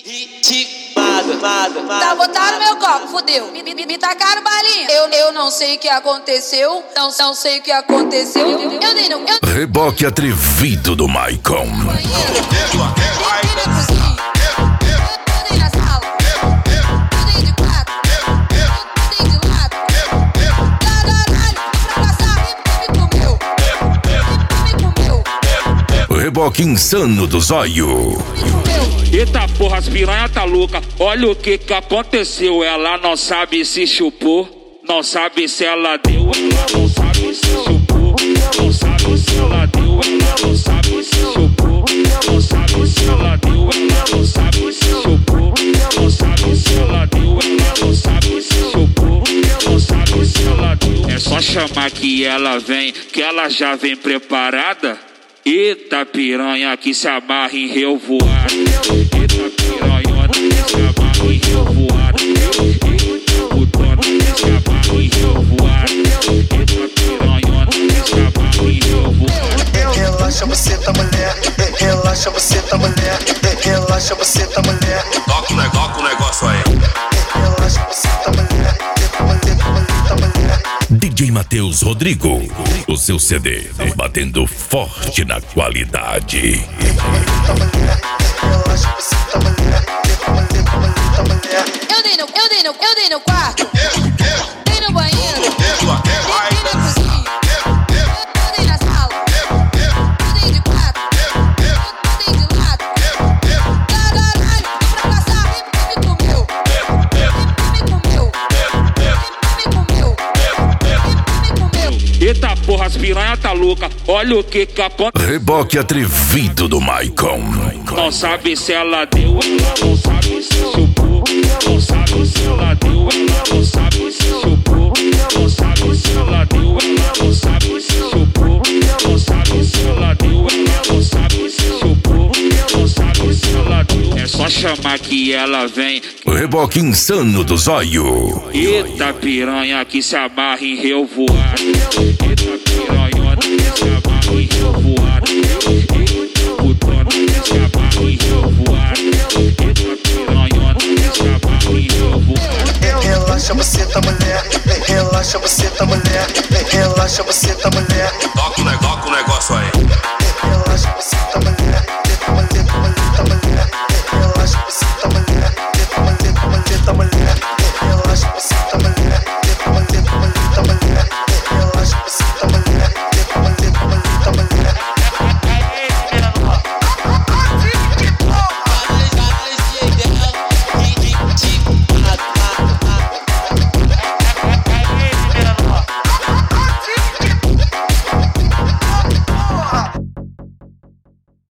Tá, botaram meu copo, fudeu. Me tacaram balinha. Eu não sei o que aconteceu. Não sei o que aconteceu. Eu dei no. Reboque atrevido do Maicon. Reboque insano do zóio. Eita porra, as piranha tá louca. Olha o que aconteceu. Ela não sabe se chupou, não sabe se ela deu. Ela não sabe se chupou, não sabe se ela deu. Ela não sabe se chupou, não sabe se ela deu. Ela não sabe se chupou, não sabe se ela deu. Ela não sabe se chupou, não sabe se ela deu. É só chamar que ela vem, que ela já vem preparada. Eita piranha que se amarra em revoar. Eita piranha que se amarra em revoar. Eita putona que se amarra em revoar. Eita piranha que se amarra em revoar. Relaxa você tá mulher, relaxa você tá mulher, relaxa você tá mulher. Toca o negócio aí. Relaxa você tá mulher, tá mulher. DJ Matheus Rodrigo, o seu CD batendo forte na qualidade. Eu dei no quarto. Dei no banheiro. Dei na cozinha. Eu dei na sala. Eu dei de quatro. Eu dei de lado. Caralho, pra passar, me comeu. Eita porra, as piranha tá louca. Olha o que aconteceu. Reboque atrevido do Maicon. Não sabe se ela deu. Ela não sabe se chupou, não sabe se ela deu. Ela não sabe se chupou, não sabe se ela deu. Ela não sabe se chupou, não sabe se ela deu. Ela não sabe se chupou, não sabe se ela deu. É só chamar que ela vem. Reboque insano do zóio. Eita piranha que se amarra em revoar. Eita piranha que se amarra em revoar. Eita putona que se amarra em revoar. Eita piranha que se amarra em revoar. Relaxa você tá mulher, relaxa você tá mulher, relaxa você tá mulher. Toca o negócio.